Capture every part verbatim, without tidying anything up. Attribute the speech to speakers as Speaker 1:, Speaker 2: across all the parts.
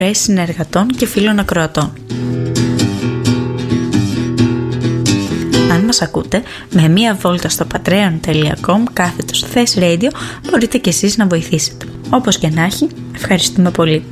Speaker 1: συνεργατών και φίλων ακροατών. Αν μας ακούτε, με μία βόλτα στο patreon τελεία com κάθετος Thess Radio μπορείτε και εσείς να βοηθήσετε. Όπως και να έχει, ευχαριστούμε πολύ.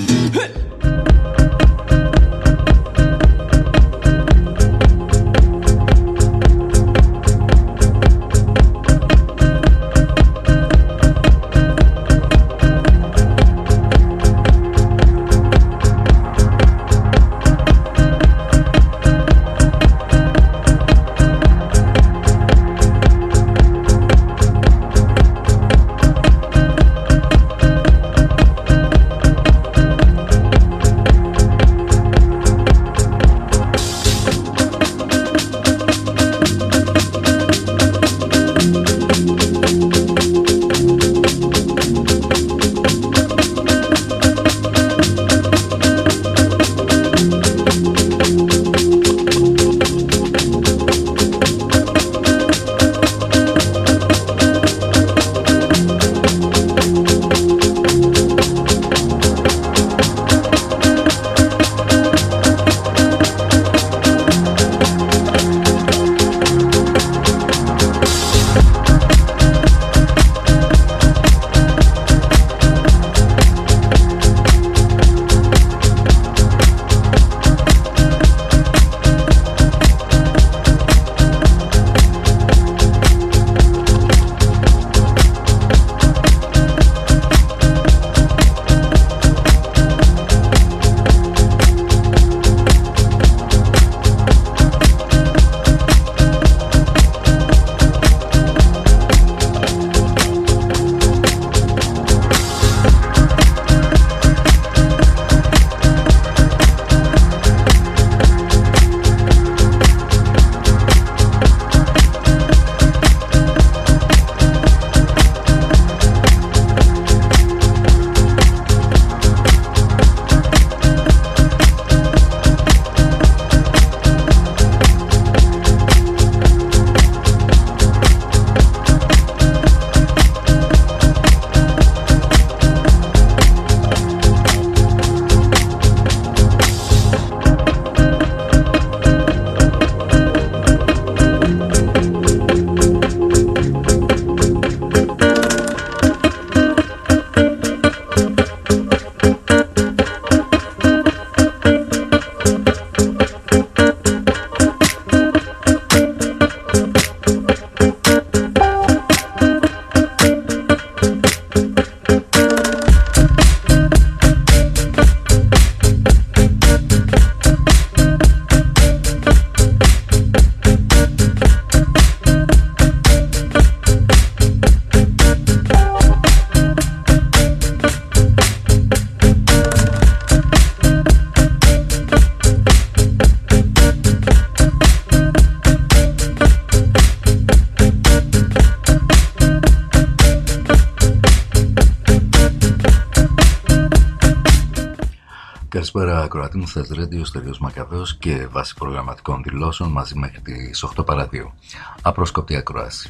Speaker 2: Καλησπέρα ακροατή μου, Thess Radio, Στέλιος Μακαβαίος και βάσει προγραμματικών δηλώσεων μαζί μέχρι τις οκτώ παρά δύο. Απρόσκοπτη ακρόαση.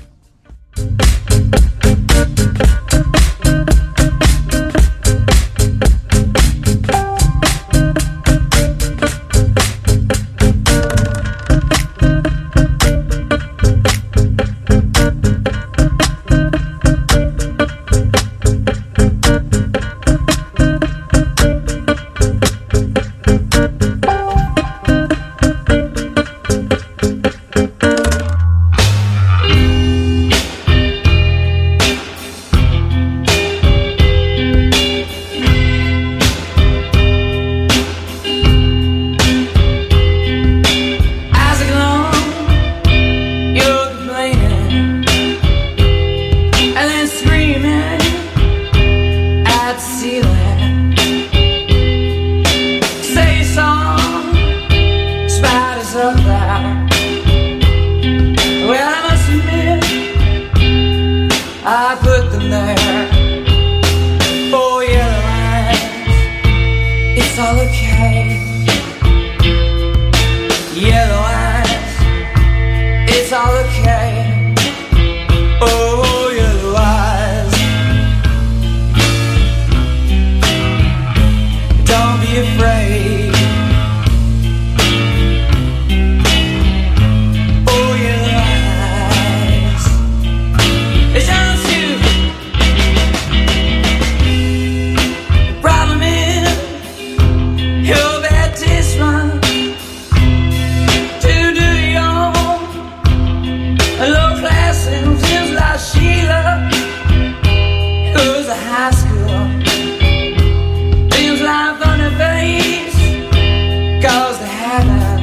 Speaker 3: Don't be afraid. Oh, your eyes, it's just you. The problem is your bad taste run to do your own low class and things like Sheila, who's a high school. Things like funny face, cause they haven't.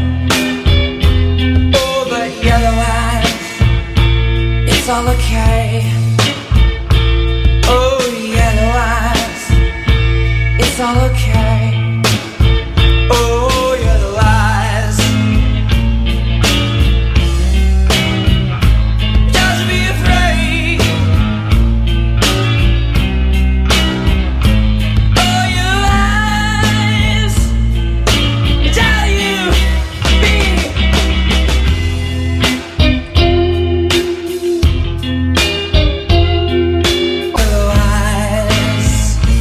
Speaker 3: Oh, the yellow eyes, it's all okay. Oh, yellow eyes, it's all okay. Oh, yellow eyes, just be afraid. Oh, your eyes tell you be. Yellow eyes,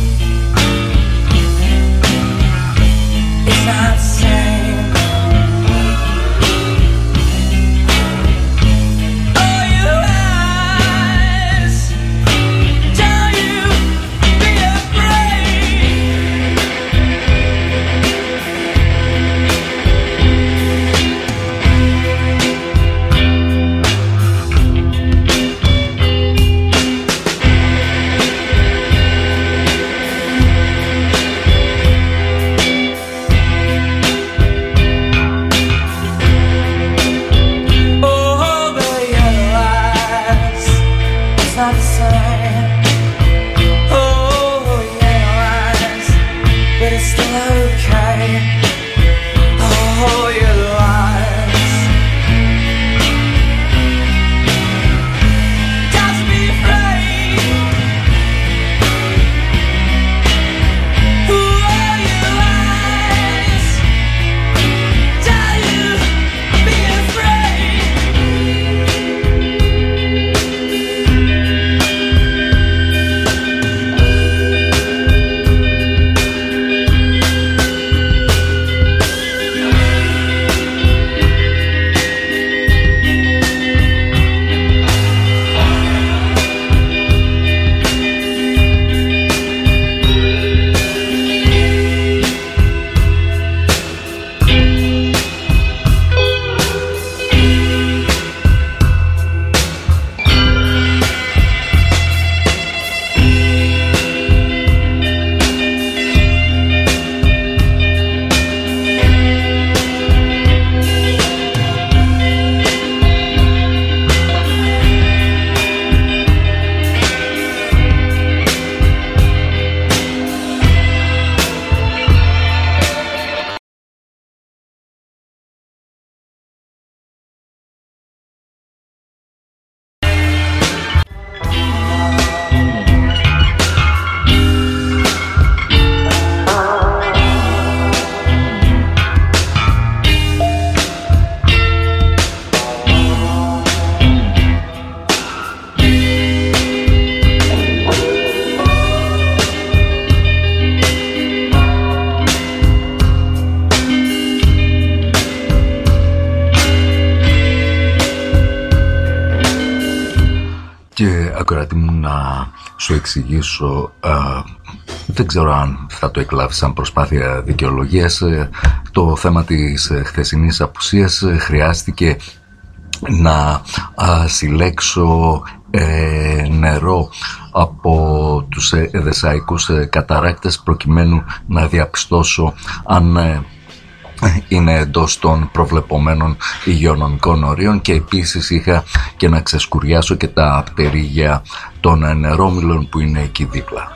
Speaker 3: it's not the same. Oh, your eyes tell you be afraid. Oh, the yellow eyes, it's not the same. Oh, yellow eyes, but it's still okay. Oh, yellow eyes, just be afraid. Oh, yellow eyes, tell you be afraid.
Speaker 2: Και ακοράτη μου να σου εξηγήσω, α, δεν ξέρω αν θα το εκλάβει σαν προσπάθεια δικαιολογίας, το θέμα της χθεσινής απουσίας χρειάστηκε να α, συλλέξω ε, νερό από τους εδεσσαϊκούς καταράκτες προκειμένου να διαπιστώσω αν ε, είναι εντός των προβλεπομένων υγειονομικών ορίων, και επίσης είχα και να ξεσκουριάσω και τα πτερίγια των νερόμυλων που είναι εκεί δίπλα.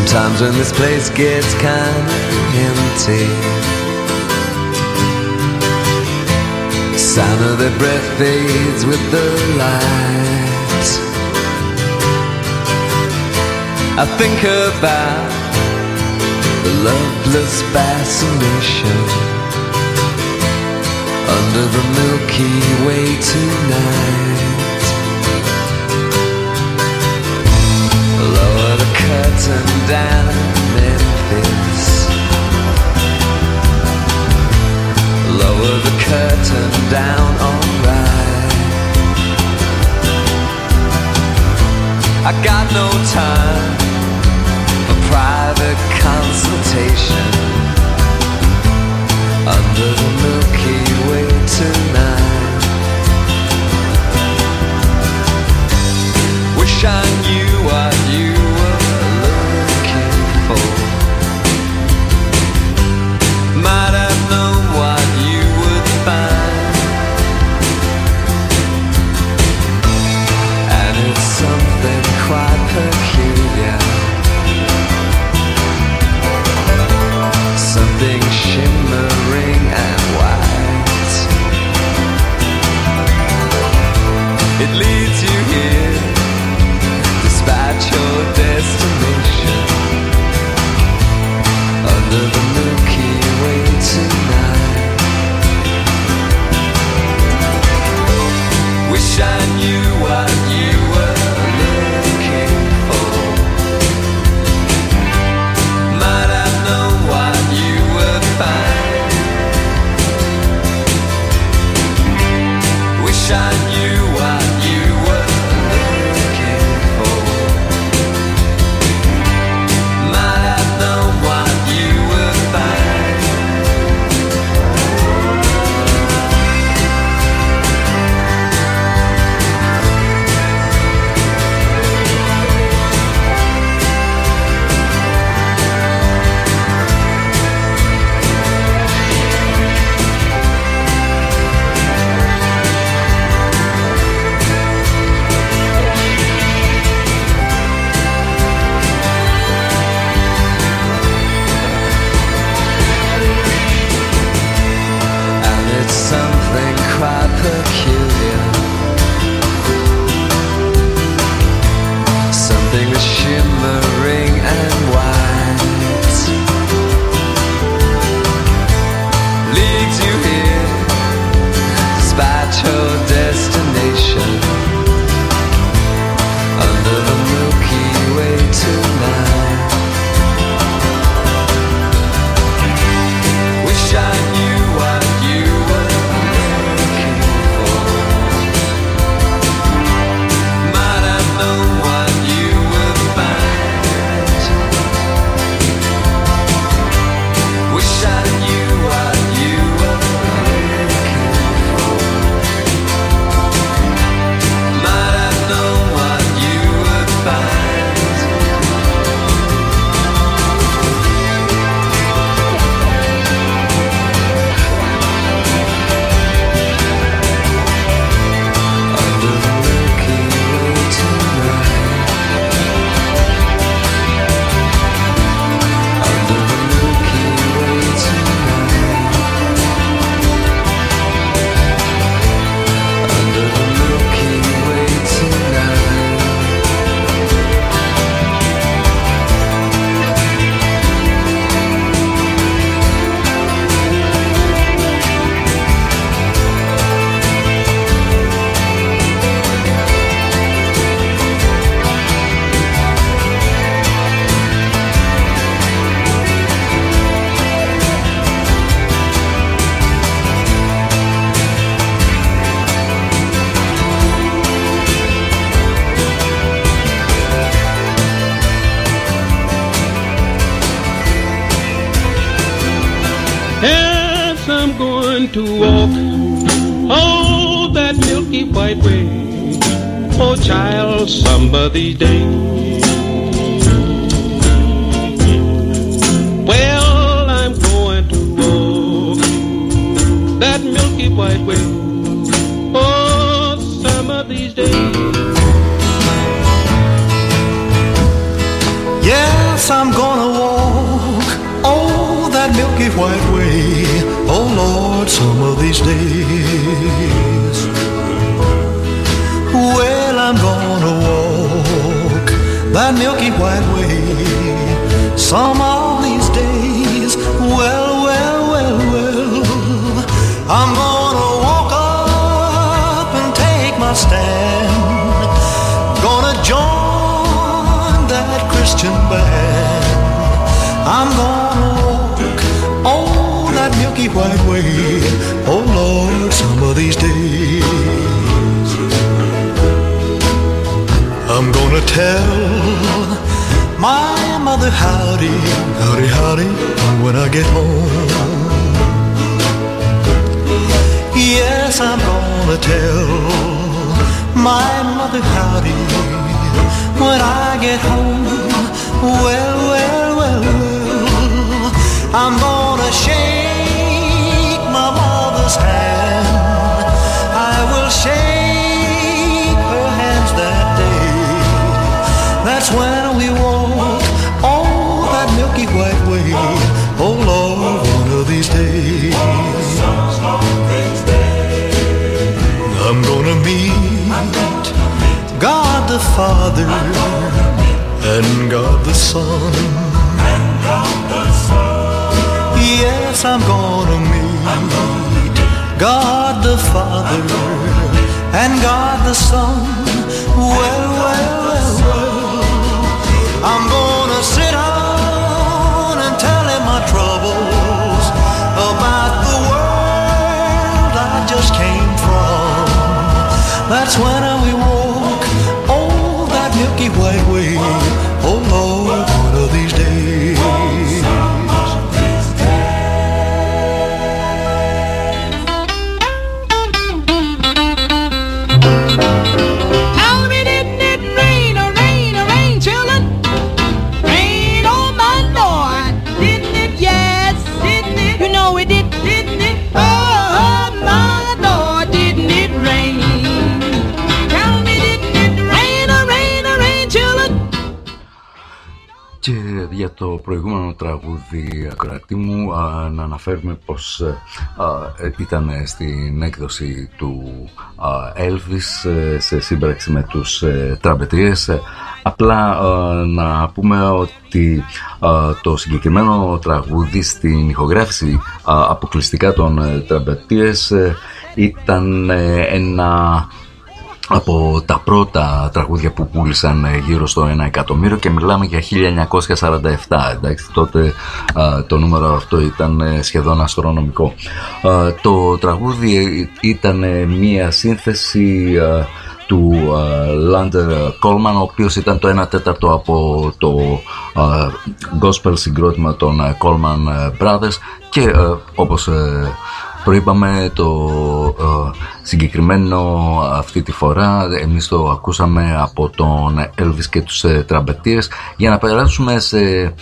Speaker 4: Sometimes when this place gets kinda empty, sound of their breath fades with the light. I think about the loveless fascination under the Milky Way tonight. Lower the curtain down Memphis, lower the curtain down, alright. I got no time for private consultation under the Milky Way tonight. Wish I knew what you were looking for, might have known what you would find. And it's something quite peculiar, something shimmering and white. It leads you here, despite your destination, under the Milky Way tonight. Wish I knew what you were looking for, might have known what you would find. Wish I knew what you were looking for, might have known what you would find. And it's something quite peculiar, something that's shimmering and white, leads you here, despite your destination, under the Milky Way tonight. Wish I knew what you were looking for, might have known what you would find. Wish I knew what you were looking for, might have known what you would find. Under the Milky Way tonight, under the Milky Way tonight, under the Milky Way tonight.
Speaker 5: Yes, I'm going to walk oh that milky white way, oh child, some of these days. Well, I'm going to walk that milky white way, oh some of these days.
Speaker 4: Yes, I'm going
Speaker 6: that milky white way. Some of these days, well, well, well, well, I'm gonna walk up and take my stand. Gonna join that Christian band. I'm gonna walk on that milky white way. Oh Lord, some of these days I'm gonna tell my mother howdy, howdy, howdy when I get home. Yes, I'm gonna tell my mother howdy when I get home. Well, well, well, well, I'm gonna shake my mother's hand. I will shake her hands that day. That's when we walk on that milky white way. Oh Lord, one of these days I'm gonna meet God the Father and God the Son. Yes, I'm gonna meet God the Father and God the Son. Well, well, well, well, I'm gonna sit down and tell him my troubles about the world I just came from. That's when we walk on that milky white way. Oh Lord, one of these days.
Speaker 3: Tell me, didn't it rain, oh rain, oh rain, children? Rain on my Lord, didn't it? Yes, didn't it? You know it did, didn't it? Oh, my Lord, didn't it rain? Tell me, didn't it rain, oh rain, oh rain, children?
Speaker 2: Και για το προηγούμενο τραγούδι, ακροατή μου, α, να αναφέρουμε πως α, ήταν στην έκδοση του α, Elvis σε σύμπραξη με τους ε, τραμπετίες. Απλά α, να πούμε ότι α, το συγκεκριμένο τραγούδι στην ηχογράφηση α, αποκλειστικά των ε, τραμπετίες ε, ήταν ε, ένα από τα πρώτα τραγούδια που πούλησαν γύρω στο ένα εκατομμύριο και μιλάμε για χίλια εννιακόσια σαράντα επτά. Εντάξει, τότε α, το νούμερο αυτό ήταν σχεδόν αστρονομικό. Α, το τραγούδι ήταν μία σύνθεση α, του Lander Coleman, ο οποίος ήταν το ένα τέταρτο από το α, gospel συγκρότημα των Coleman Brothers και α, όπως α, προείπαμε, το ε, συγκεκριμένο αυτή τη φορά εμείς το ακούσαμε από τον Elvis και τους ε, τραμπετίες, για να περάσουμε σε ε,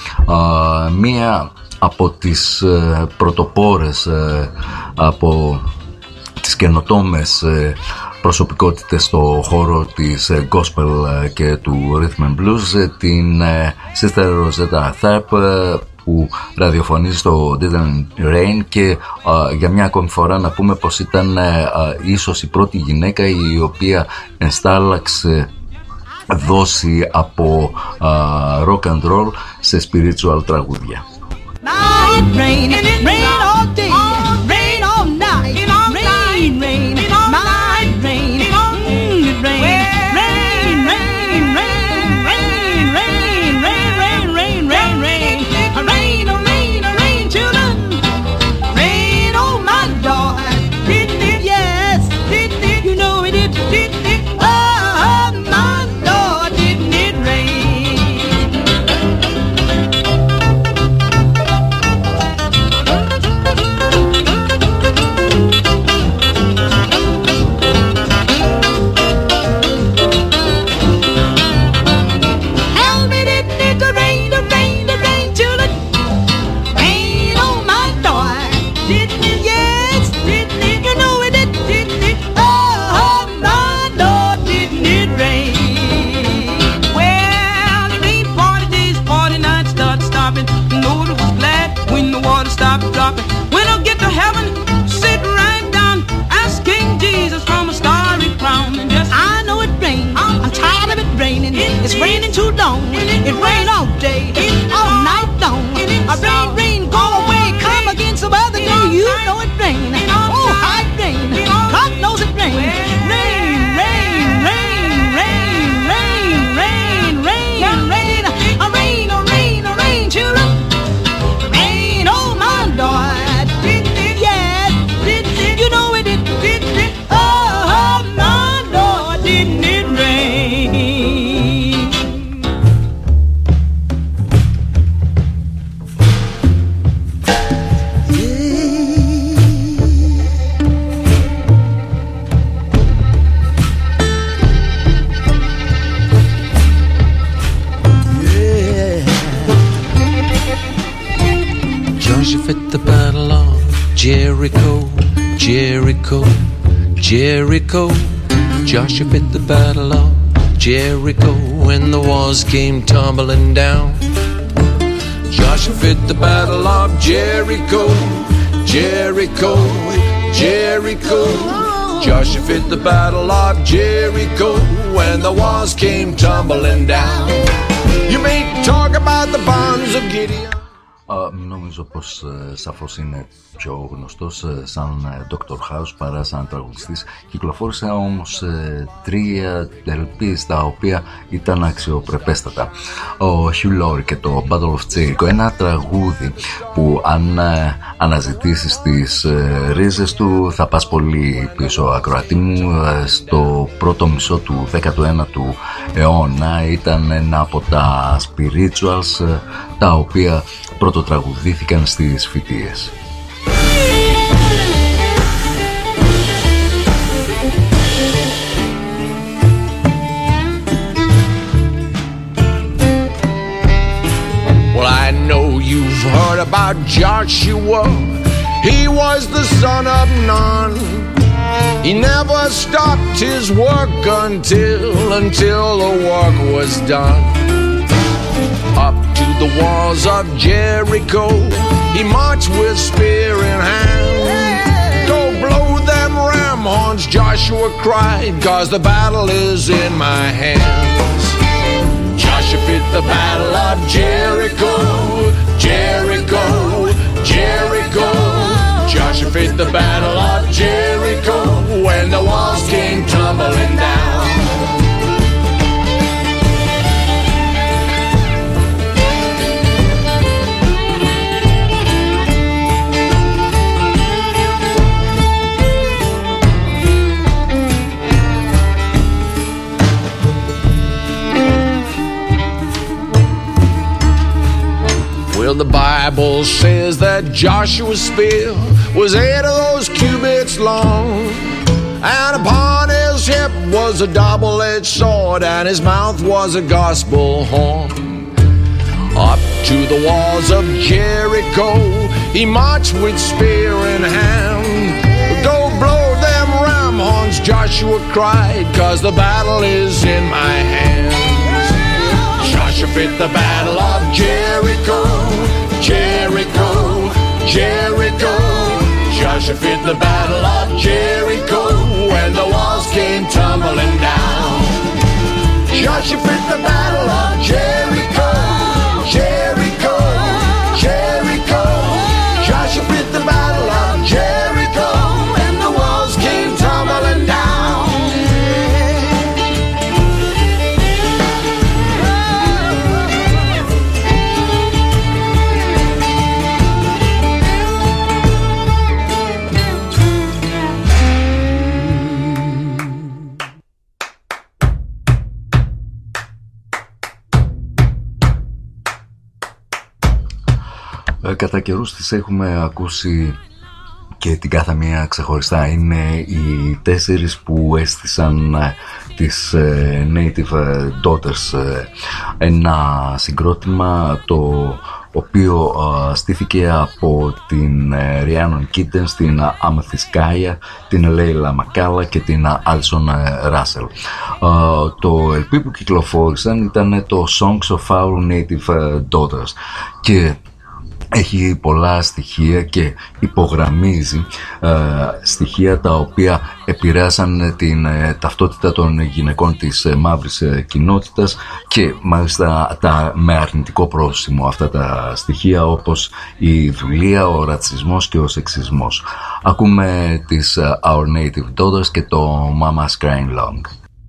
Speaker 2: μία από τις ε, πρωτοπόρες ε, από τις καινοτόμες ε, προσωπικότητες στο χώρο της ε, gospel ε, και του rhythm and blues, ε, την ε, Sister Rosetta Tharpe, ε, που ραδιοφωνίζει στο Didn't Rain και α, για μια ακόμη φορά να πούμε πως ήταν α, ίσως η πρώτη γυναίκα η οποία ενστάλλαξε δόση από α, rock and roll σε spiritual τραγούδια.
Speaker 3: Rain, rain all day, rain all night, rain, rain, night, rain, mm, rain, rain, rain, rain, rain, rain, rain, rain, rain, rain, rain. Rain, oh rain, oh rain, children. Rain, oh my Lord, didn't it? Yes, didn't it? You know it did, didn't it? Oh my Lord, didn't it rain?
Speaker 7: It rain all day, all night long. A rain, rain, go away, come again some other day. You know it rain, oh how it rain. God knows it rain. Rain, rain, rain, rain, rain, rain, rain, rain. A rain, a rain, a rain, children. Rain, oh my Lord. Yeah, you know it did. Oh my Lord, didn't it rain?
Speaker 4: Joseph at the battle of Jericho, Jericho, Jericho. Joshua at the battle of Jericho when the walls came tumbling down. Joshua at the battle of Jericho, Jericho, Jericho. Joshua at the battle of Jericho when the walls came tumbling down. You may talk about the bonds of Gideon.
Speaker 2: Uh, νομίζω πως uh, σαφώς είναι πιο γνωστός uh, σαν uh, Doctor House παρά σαν τραγουδιστής. Κυκλοφόρησε όμως uh, τρία ελ πι τα οποία ήταν αξιοπρεπέστατα. Ο Hugh Laurie και το Battle of Jericho, ένα τραγούδι που αν uh, αναζητήσεις τις uh, ρίζες του θα πας πολύ πίσω, ακροατή μου, uh, στο πρώτο μισό του δέκατου ένατου αιώνα. Ήταν ένα από τα spirituals uh, τα οποία πρώτο τραγουδήθηκαν στις φοιτίες.
Speaker 4: Well, I know you've heard about Joshua. He was the son of Nun. He never stopped his work until, until the work was done. Up to the walls of Jericho, he marched with spear in hand. Go blow them ram horns, Joshua cried, 'cause the battle is in my hands. Joshua fit the battle of Jericho, Jericho, Jericho. Joshua fit the battle of Jericho when the walls came tumbling down. Well, the Bible says that Joshua's spear was eight of those cubits long, and upon his hip was a double-edged sword, and his mouth was a gospel horn. Up to the walls of Jericho he marched with spear in hand. Go blow them ram horns, Joshua cried, 'cause the battle is in my hands. Joshua fit the battle of Jericho, Jericho, Jericho. Joshua fit the battle of Jericho when the walls came tumbling down. Joshua fit the battle of Jericho, Jericho, Jericho. Joshua fit the battle of Jericho when the walls came tumbling down.
Speaker 2: Κατά καιρούς τις έχουμε ακούσει και την κάθε μία ξεχωριστά. Είναι οι τέσσερις που έστησαν τις Native Daughters, ένα συγκρότημα το οποίο στήθηκε από την Rhiannon Kittens, την Amethyst Kaya, την Leila Makala και την Alison Russell. Το ελ πι που κυκλοφόρησαν ήταν το Songs of Our Native Daughters και έχει πολλά στοιχεία και υπογραμμίζει ε, στοιχεία τα οποία επηρέασαν την ε, ταυτότητα των γυναικών της ε, μαύρης ε, κοινότητας και μάλιστα τα, με αρνητικό πρόσημο αυτά τα στοιχεία, όπως η δουλεία, ο ρατσισμός και ο σεξισμός. Ακούμε τις ε, Our Native Daughters και το Mama's Crying Long.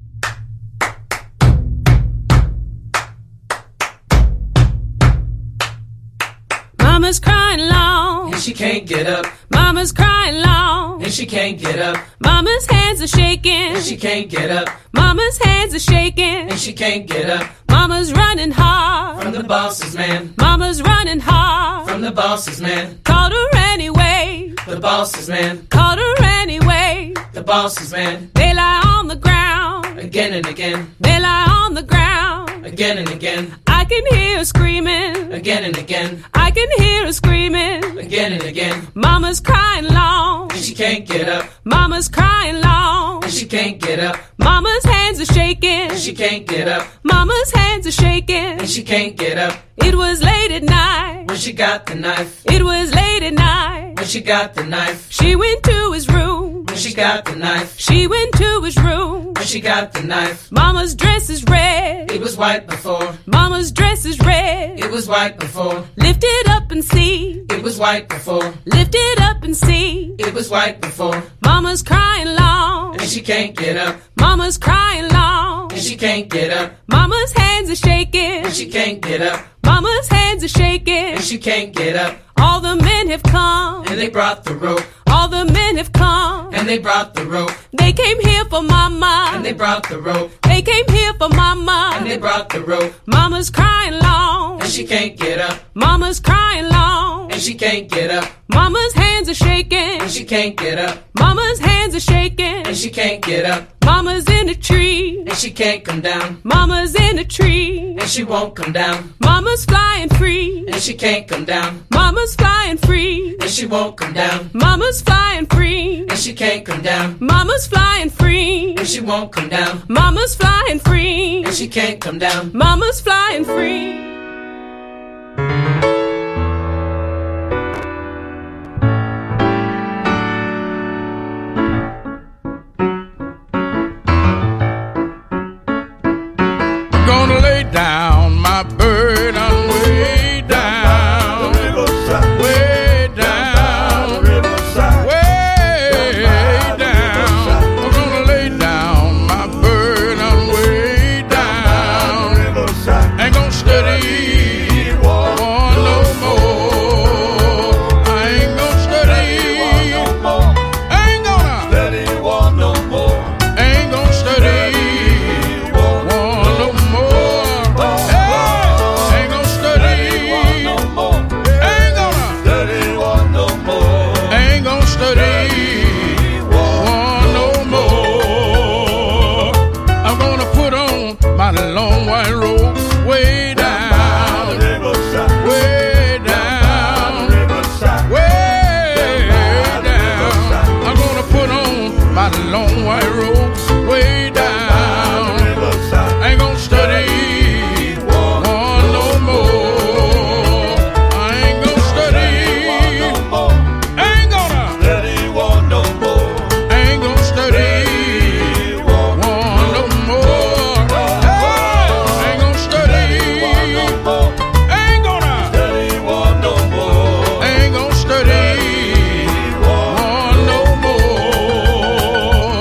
Speaker 8: Mama's crying long,
Speaker 3: and she can't get up.
Speaker 8: Mama's crying long,
Speaker 3: And she can't get up.
Speaker 8: Mama's hands are shaking,
Speaker 3: And she can't get up.
Speaker 8: Mama's hands are shaking,
Speaker 3: And she can't get up.
Speaker 8: Mama's running hard
Speaker 3: From the boss's man.
Speaker 8: Mama's running hard
Speaker 3: From the boss's man.
Speaker 8: Called her anyway,
Speaker 3: The boss's man.
Speaker 8: called her anyway.
Speaker 3: The boss's man.
Speaker 8: They lie on the ground,
Speaker 3: Again and again.
Speaker 8: they lie on the ground.
Speaker 3: Again and again.
Speaker 8: I can hear her screaming,
Speaker 3: Again and again.
Speaker 8: I can hear her screaming.
Speaker 3: Again and again.
Speaker 8: Mama's crying long,
Speaker 3: And she can't get up.
Speaker 8: Mama's crying long.
Speaker 3: And she can't get up.
Speaker 8: Mama's hands are shaking,
Speaker 3: And she can't get up.
Speaker 8: Mama's hands are shaking.
Speaker 3: And she can't get up.
Speaker 8: It was late at night,
Speaker 3: When she got the knife.
Speaker 8: it was late at night.
Speaker 3: When she got the knife.
Speaker 8: She went to his room,
Speaker 3: When she got the knife.
Speaker 8: she went to his room.
Speaker 3: When she got the knife.
Speaker 8: Mama's dress is red,
Speaker 3: It was white before.
Speaker 8: Mama's dress is red.
Speaker 3: It was white before.
Speaker 8: Lift it up and see,
Speaker 3: It was white before.
Speaker 8: lift it up and see.
Speaker 3: It was white before.
Speaker 8: Mama's crying long,
Speaker 3: And she can't get up.
Speaker 8: Mama's crying long.
Speaker 3: And she can't get up.
Speaker 8: Mama's hands are shaking,
Speaker 3: And she can't get up.
Speaker 8: Mama's hands are shaking.
Speaker 3: And she can't get up.
Speaker 8: All the men have come,
Speaker 3: And they brought the rope.
Speaker 8: all the men have come.
Speaker 3: And they brought the rope.
Speaker 8: They came here for Mama,
Speaker 3: And they brought the rope.
Speaker 8: they came here for Mama.
Speaker 3: And they brought the rope.
Speaker 8: Mama's crying long,
Speaker 3: And she can't get up.
Speaker 8: Mama's crying long.
Speaker 3: And she can't get up.
Speaker 8: Mama's hands are shaking,
Speaker 3: And she can't get up.
Speaker 8: Mama's hands are shaking.
Speaker 3: And she can't get up.
Speaker 8: Mama's in a tree,
Speaker 3: And she can't come down.
Speaker 8: Mama's in a tree.
Speaker 3: And she won't come down.
Speaker 8: Mama's flying free,
Speaker 3: And she can't come down.
Speaker 8: Mama's flying free.
Speaker 3: And she won't come down.
Speaker 8: Mama's flying free,
Speaker 3: And she can't come down.
Speaker 8: Mama's flying free.
Speaker 3: And she won't come down.
Speaker 8: Mama's flying free,
Speaker 3: And she can't come down.
Speaker 8: Mama's flying free.
Speaker 4: Gonna lay down my burden way down, way down, way down. I'm gonna lay down my burden way down. Ain't gonna study one no more. I ain't gonna study. Ain't gonna. Ain't gonna study. Long white road way down, way down, way down. I'm gonna put on my long white road way down. Ain't gonna study one no more. I ain't gonna study. Ain't gonna. Ain't gonna study one no more. Ain't gonna study. Ain't gonna. Ain't gonna study one no more.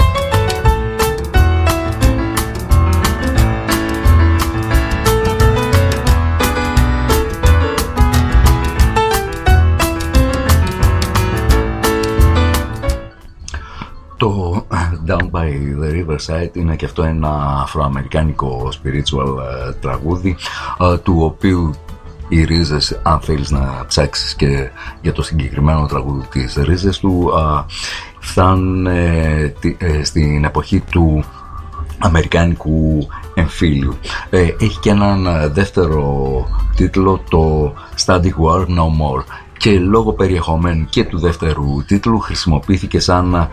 Speaker 2: Το Down by the Riverside είναι και αυτό ένα αφροαμερικάνικο spiritual ε, τραγούδι, ε, του οποίου οι ρίζες, αν θέλεις να ψάξεις και για το συγκεκριμένο τραγούδι, τις ρίζες του ε, φτάνουν ε, ε, στην εποχή του αμερικάνικου εμφύλιου. Ε, έχει και έναν δεύτερο τίτλο, το Study War No More, και λόγω περιεχομένου και του δεύτερου τίτλου χρησιμοποιήθηκε σαν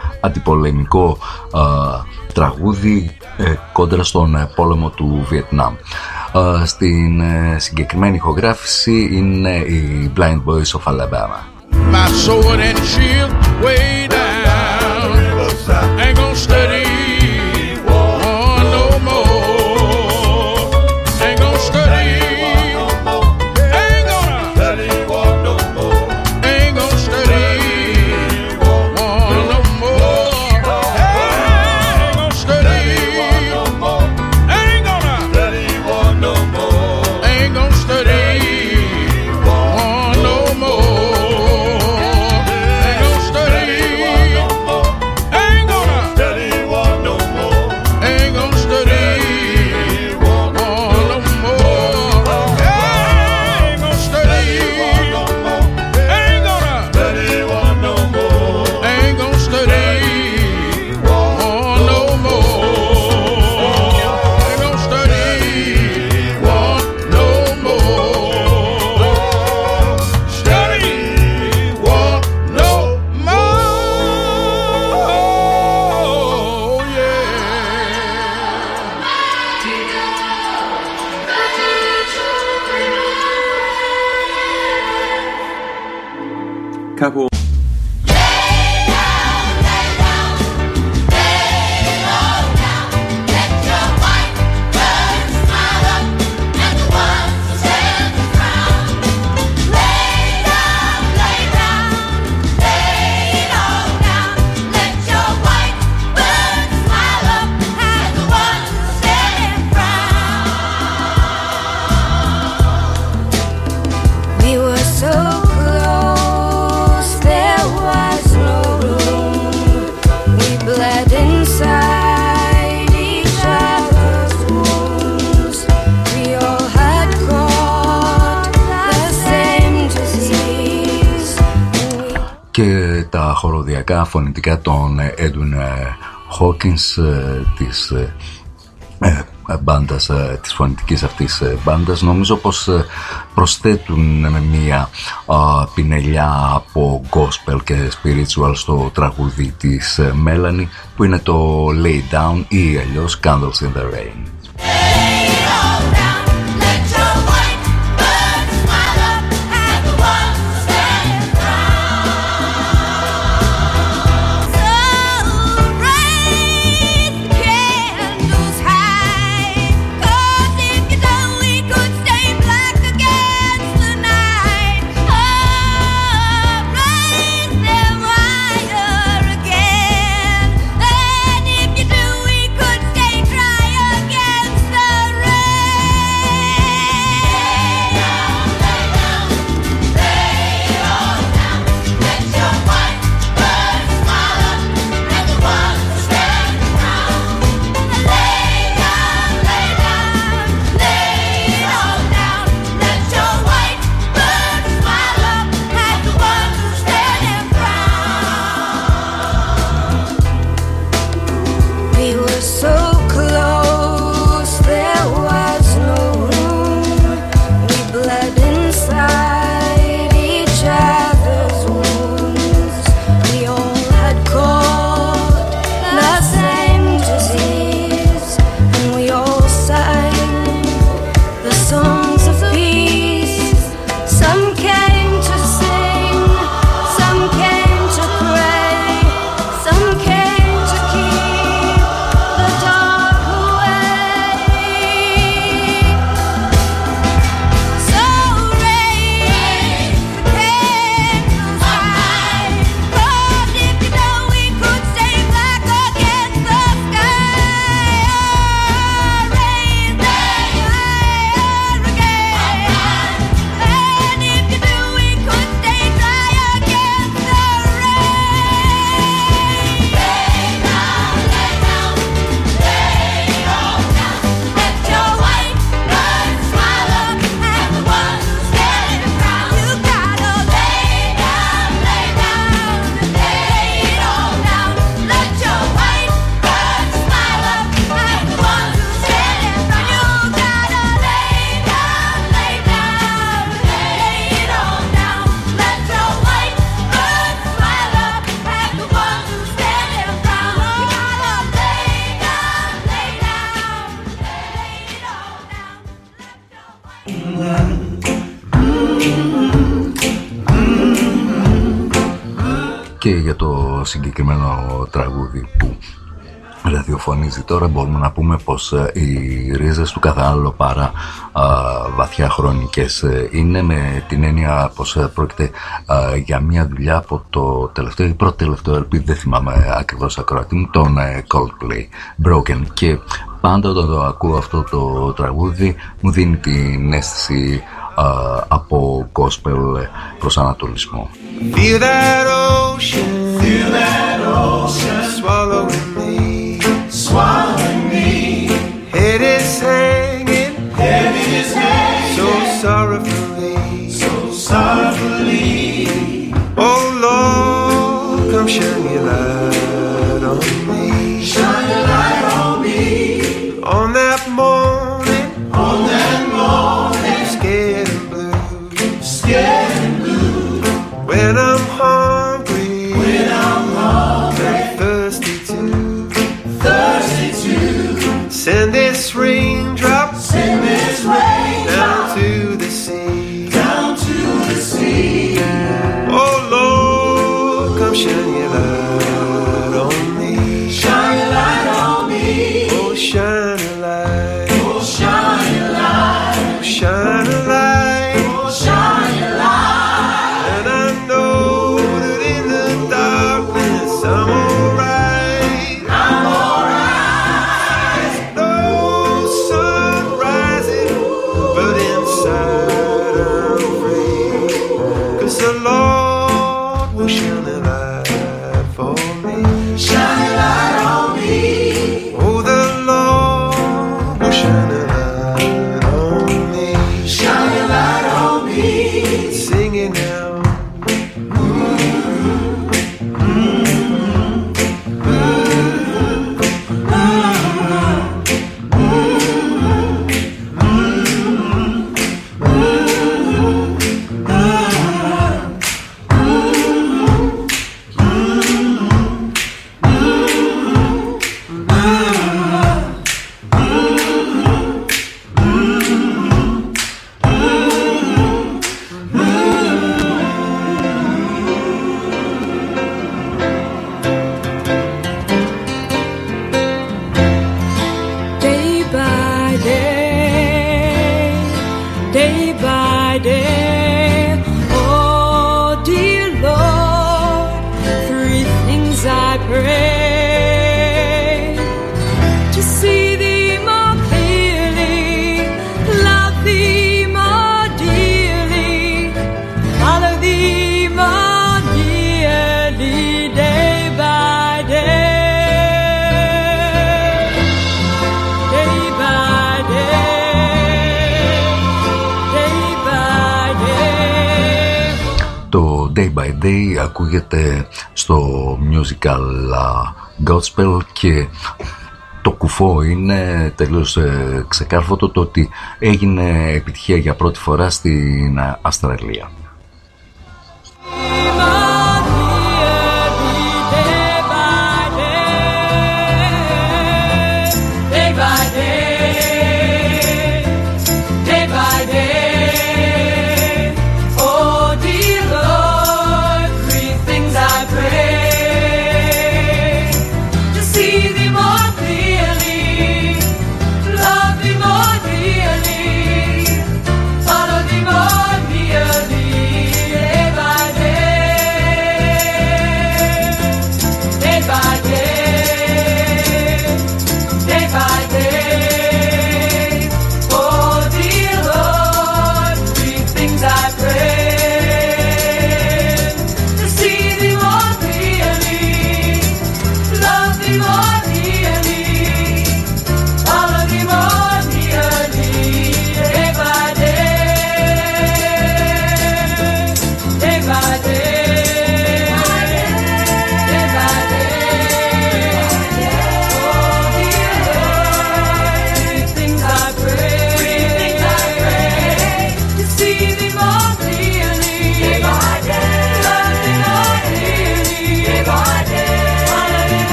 Speaker 2: αντιπολεμικό α, τραγούδι ε, κόντρα στον πόλεμο του Βιετνάμ. στην συγκεκριμένη ηχογράφηση είναι οι Blind Boys of Alabama.
Speaker 4: My sword and shield way down. Ain't gonna study war no more. Ain't gonna study. Ain't gonna study war no more. Ain't gonna study war no more. Ain't gonna study war no more. Ain't gonna study war no more. Ain't gonna study war no more.
Speaker 9: Κάπου
Speaker 2: και τα χοροδιακά φωνητικά των Edwin Hawkins της ε, μπάντας, της φωνητικής αυτής μπάντας, νομίζω πως προσθέτουν με μία α, πινελιά από gospel και spiritual στο τραγούδι της Melanie, που είναι το Lay Down ή αλλιώς Candles in the Rain.
Speaker 10: Again, and if you do, we could stay dry again.
Speaker 2: για το συγκεκριμένο τραγούδι που ραδιοφωνίζει τώρα, μπορούμε να πούμε πως οι ρίζες του κάθε άλλο παρά α, βαθιά χρονικές είναι, με την έννοια πως πρόκειται α, για μια δουλειά από το τελευταίο ή πρώτο τελευταίο ελπίδι, δεν θυμάμαι ακριβώς ακροατή μου, τον Coldplay, Broken, και πάντα όταν το ακούω αυτό το τραγούδι μου δίνει την αίσθηση α, από gospel προς ανατολισμό.
Speaker 9: Feel that ocean, feel that ocean swallowing me, swallowing me. Head is hanging, head is hanging, so sorrowfully, so sorrowfully. Oh Lord, come shine your light on me, shine your light on me. On that morning, on that morning, scared and blue, scared and blue. When I'm hungry, when I'm hungry, and thirsty too, thirsty too. Send this raindrop, send this raindrop down to the sea, down to the sea. Oh Lord, come shine your light on me, shine your light on me. Oh shine a light, oh shine a light, oh shine a light, oh shine a light. And I know that in the darkness I'm alright, I'm alright. There's no sun rising, but inside I'm free, 'cause the Lord will shine a light for me, shine a light on me. Oh, the Lord will shine a light on me, shine a light on me. Sing it now.
Speaker 8: Day by day, day by day. Oh, dear Lord, three things I pray: to see Thee more clearly, love Thee more dearly, follow Thee more dearly, day by day. Day by day, day by day.
Speaker 2: Το Day by Day ακούγεται στο musical gospel και το κουφό είναι τελείως ε, ξεκάρφωτο το ότι έγινε επιτυχία για πρώτη φορά στην Αυστραλία.
Speaker 8: Day by day, day by day. Oh, dear Lord, three things I pray: to see Thee more clearly, love Thee more dearly, follow Thee more dearly,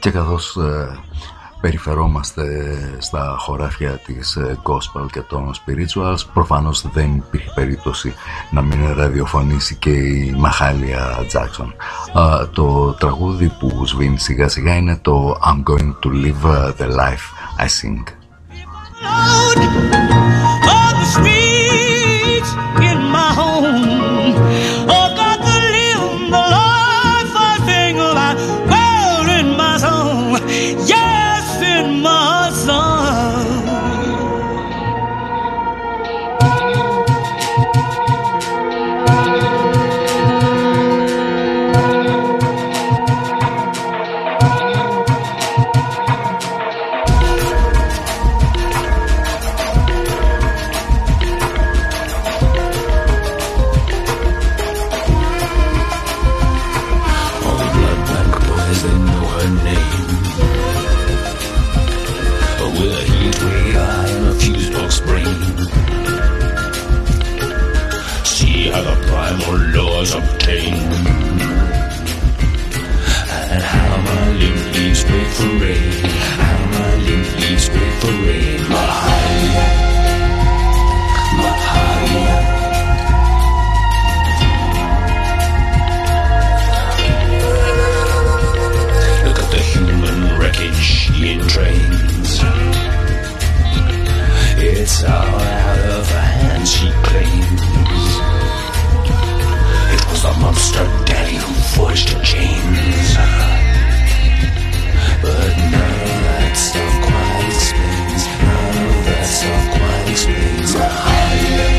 Speaker 2: Και καθώς ε, περιφερόμαστε στα χωράφια της gospel και των spirituals, προφανώς δεν υπήρχε περίπτωση να μην ραδιοφωνήσει και η Μαχάλια Τζάκσον. Uh, το τραγούδι που σβήνει σιγά σιγά είναι το I'm going to live the life I sing.
Speaker 7: Lord, all the streets in my home, oh, got to live the life I sing about. Well, in my song, yes, in my song.
Speaker 10: Laws obtained, and how my limb leaves wait for rain, how my limb leaves wait for rain. Mahalia, Mahalia. Look at the human wreckage in trains. It's all out of her hands, she claims. The monster daddy who forged her chains. But none of that stuff quite explains, none of that stuff quite explains Mahalia,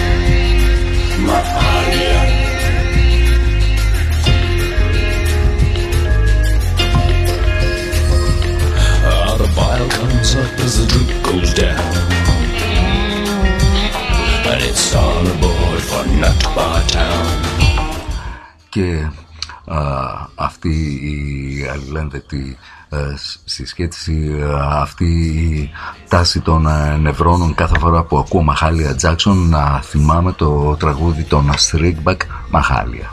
Speaker 10: Mahalia. Ah, the bile comes up as the drip goes down, and it's all aboard for Nut Bar Town.
Speaker 2: Και α, αυτή η αλληλένδετη συσχέτιση, αυτή η τάση των νευρώνων κάθε φορά που ακούω Μαχάλια Τζάκσον να θυμάμαι το τραγούδι των Αστρίγκμπακ Μαχάλια.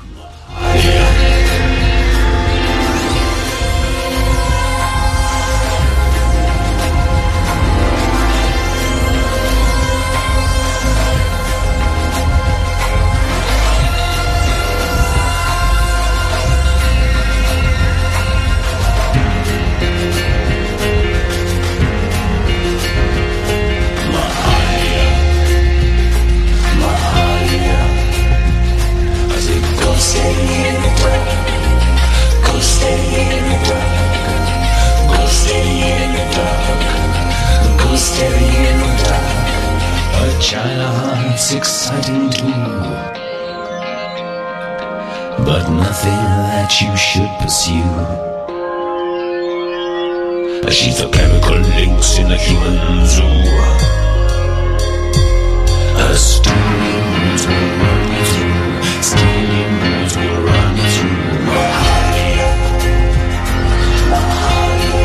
Speaker 10: China heart's exciting too, but nothing that you should pursue. She's the chemical links in the human zoo. Her stealing moves will run you through, stealing moves will run you through. Mahalia, Mahalia.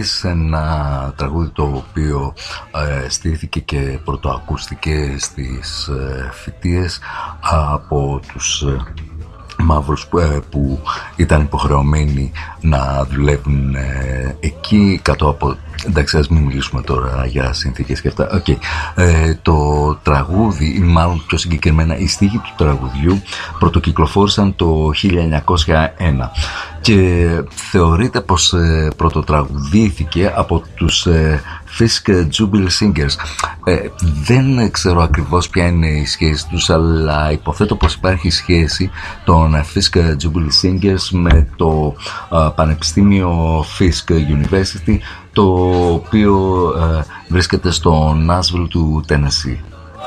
Speaker 2: Επίσης ένα τραγούδι το οποίο ε, στήθηκε και πρωτοακούστηκε στις ε, φοιτίες από τους ε, μαύρους που, ε, που ήταν υποχρεωμένοι να δουλεύουν ε, εκεί κάτω από... Εντάξει, ας μην μιλήσουμε τώρα για συνθήκες και αυτά. Okay. Ε, το τραγούδι, ή μάλλον πιο συγκεκριμένα οι στίχοι του τραγουδιού, πρωτοκυκλοφόρησαν το χίλια εννιακόσια ένα και θεωρείται πως ε, πρωτοτραγουδήθηκε από τους ε, Fisk Jubilee Singers. Ε, δεν ξέρω ακριβώς ποια είναι η σχέση τους, αλλά υποθέτω πως υπάρχει σχέση των Fisk Jubilee Singers με το ε, Πανεπιστήμιο Fisk University, το οποίο ε, βρίσκεται στο Nashville του Tennessee.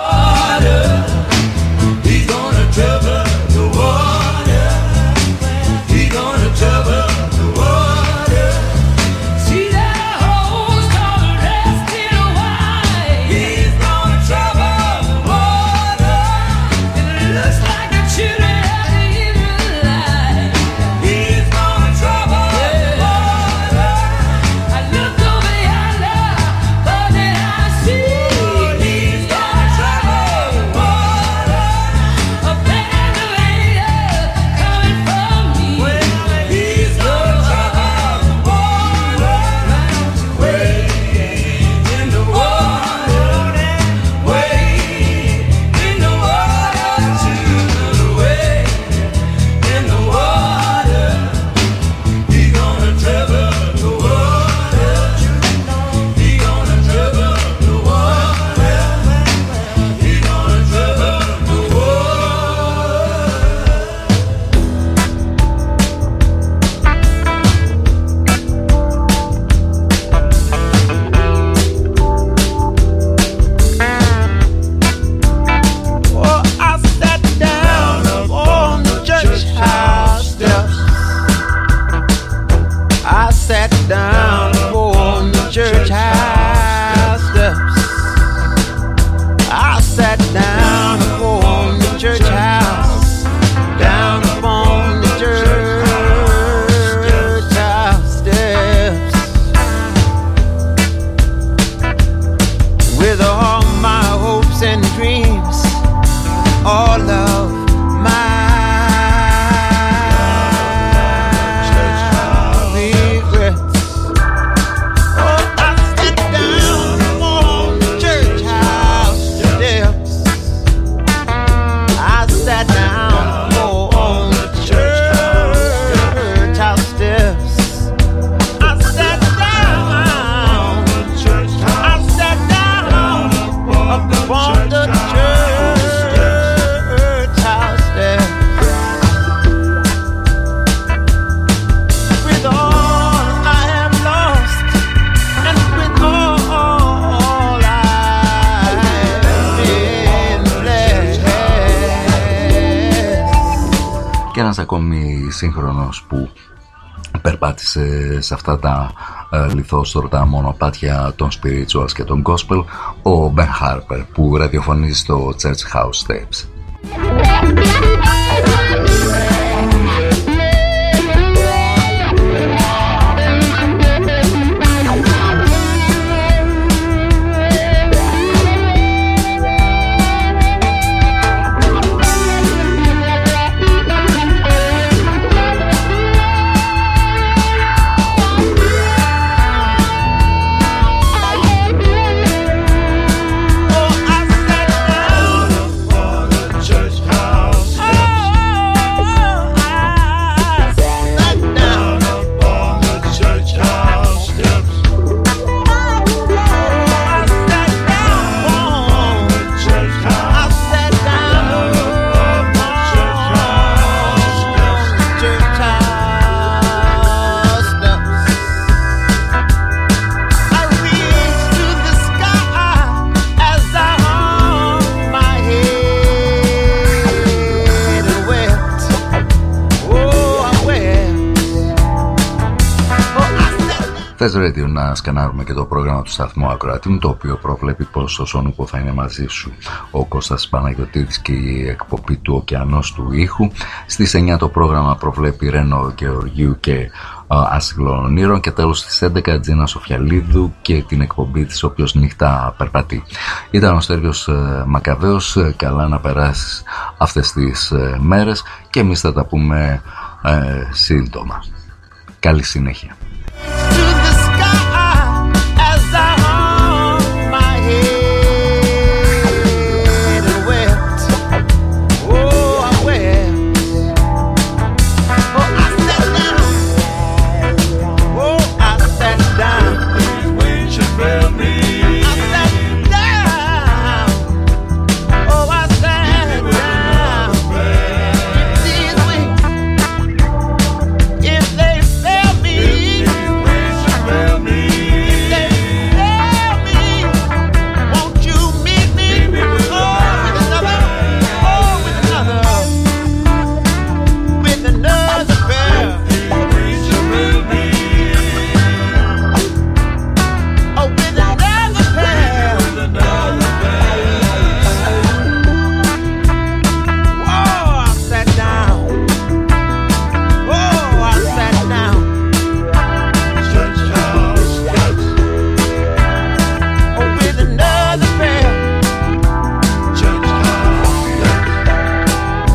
Speaker 2: Ακόμη σύγχρονος που περπάτησε σε αυτά τα ε, λιθόστρωτα μονοπάτια των spirituals και των gospel, ο Ben Harper, που ραδιοφωνεί στο Church House Steps. Θες Radio να σκανάρουμε και το πρόγραμμα του σταθμού Ακροατήμου, το οποίο προβλέπει πως ο Σόνουπο θα είναι μαζί σου ο Κώστας Παναγιωτίδης και η εκπομπή του Ωκεανός του Ήχου. Στις εννιά το πρόγραμμα προβλέπει Ρένο Γεωργίου και Άσυλων Ονείρων και τέλος στις έντεκα Τζίνα Σοφιαλίδου και την εκπομπή της Όποιος νύχτα περπατεί. Ήταν ο Στέλιος Μακαβαίος. Καλά να περάσεις αυτές τις μέρες και εμείς θα τα πούμε ε, σύντομα. Καλή συνέχεια.